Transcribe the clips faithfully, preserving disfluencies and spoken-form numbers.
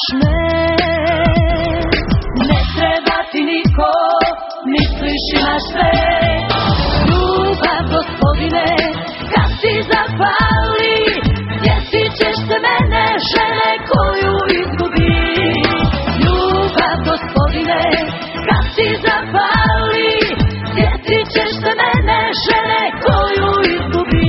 me. Ne treba ti niko, misliš imaš sve. Ljubav, gospodine, kad ti zapali, sjetit ćeš se mene, žene koju izgubi. Ljubav, gospodine, kad ti zapali, sjetit ćeš se mene, žene koju izgubi.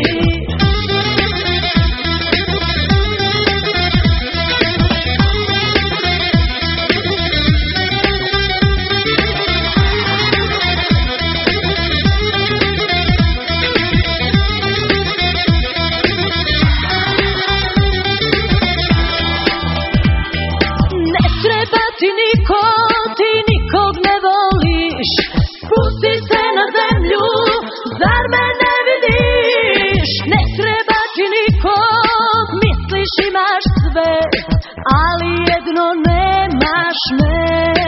Ti niko, ti nikog ne voliš, spusti se na zemlju, zar me ne vidiš? Ne treba ti nikog, misliš imaš sve, ali jedno nemaš me.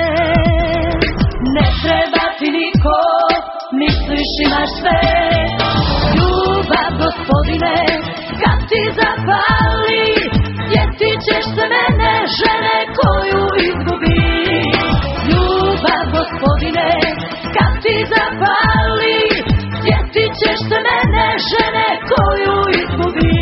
Ne treba ti niko, misliš imaš sve. Ljubav, gospodine, kad ti zapali, sjetit ćeš se mene, žene koju izgubi. Ljubav, gospodine, kad ti zapali, sjetit ćeš se mene, žene koju izgubi.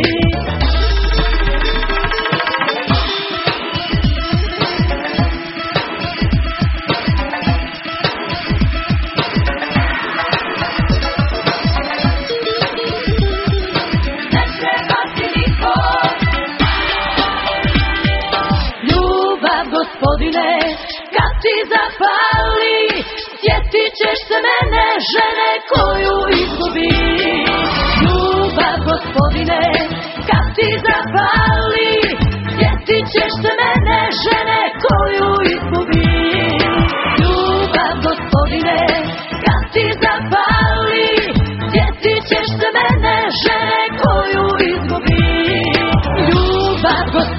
Gospodine, kad ti zapali, sjetit ćeš se mene, žene koju izgubi. Ljubav, gospodine, kad ti zapali, sjetit ćeš se mene, žene koju izgubi. Ljubav, gospodine, kad ti zapali, sjetit ćeš se mene, žene koju izgubi. Ljubav, gospodine,